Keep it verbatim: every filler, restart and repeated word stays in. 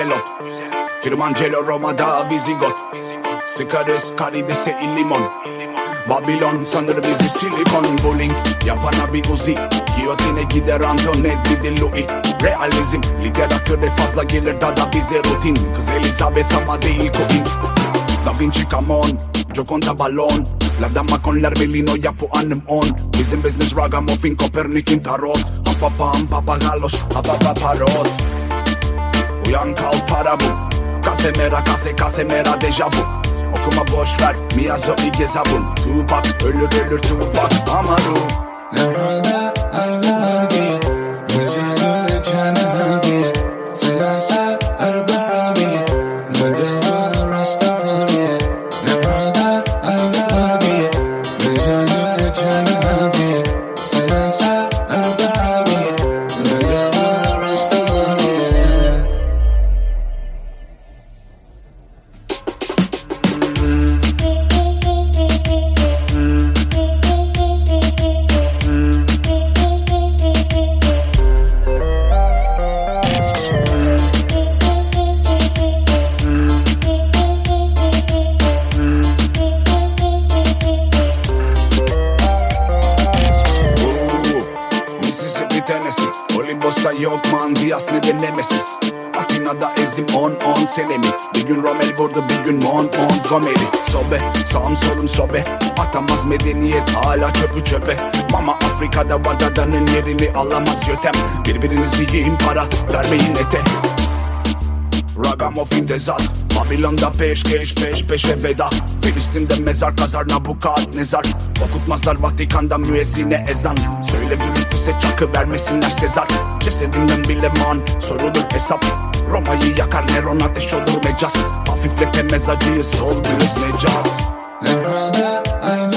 güzel ot. Kilimanjaro, Roma'da Visigot. Sıkarız karidese limon. Babilon sanır bizi silikon. Bowling yapana bir Uzi. Giyotine gider Antoinette bir de Louis. Realizm literatüre fazla gelir da da bize rutin. Kız Elizabeth ama değil Coin. Da Vinci come on, Gioconda balon. La dama con l'arbelino ya puanım on. Bizim business ragamuffin Kopernik'in tarot. Hampapam papagalos hapapaparot. Uyan kalk para bu. Kafemera kafe kafemera deja vu. Okuma boş ver Miyazoki Gezabun. Tupac ölür ölür Tupac Amaru. Nerede Erdoğan'ı Müziği çanırı Severse Erdoğan'ı Bedava Rastafari. Nerede Erdoğan'ı Müziği çanırı Severse Erdoğan'ı Bedava Rastafari. Tennessee Olimpos'ta yok man Diaz ne de Nemesis. Atina'da ezdim on on senemi. Bir gün Rommel vurdu bir gün Mont Montgomery. Sobe sağım solum sobe. Atamaz medeniyet hala çöpü çöpe. Mama Afrika'da Vadadan'ın yerini alamaz yötem. Birbirinizi yiyin para vermeyin ete. Ragamuffin tezat. Babilon'da peşkeş peş peşe veda. Filistin'de mezar kazar Nabukadnezar. Okutmazlar Vatikan'da müezzine ezan. Söyle Brutus'e çakı vermesinler Sezar. Cesedinden bile man sorulur hesap. Roma'yı yakar Neron ateş olur mecaz. Hafifletemez acıyı sol göz necaz. Nerede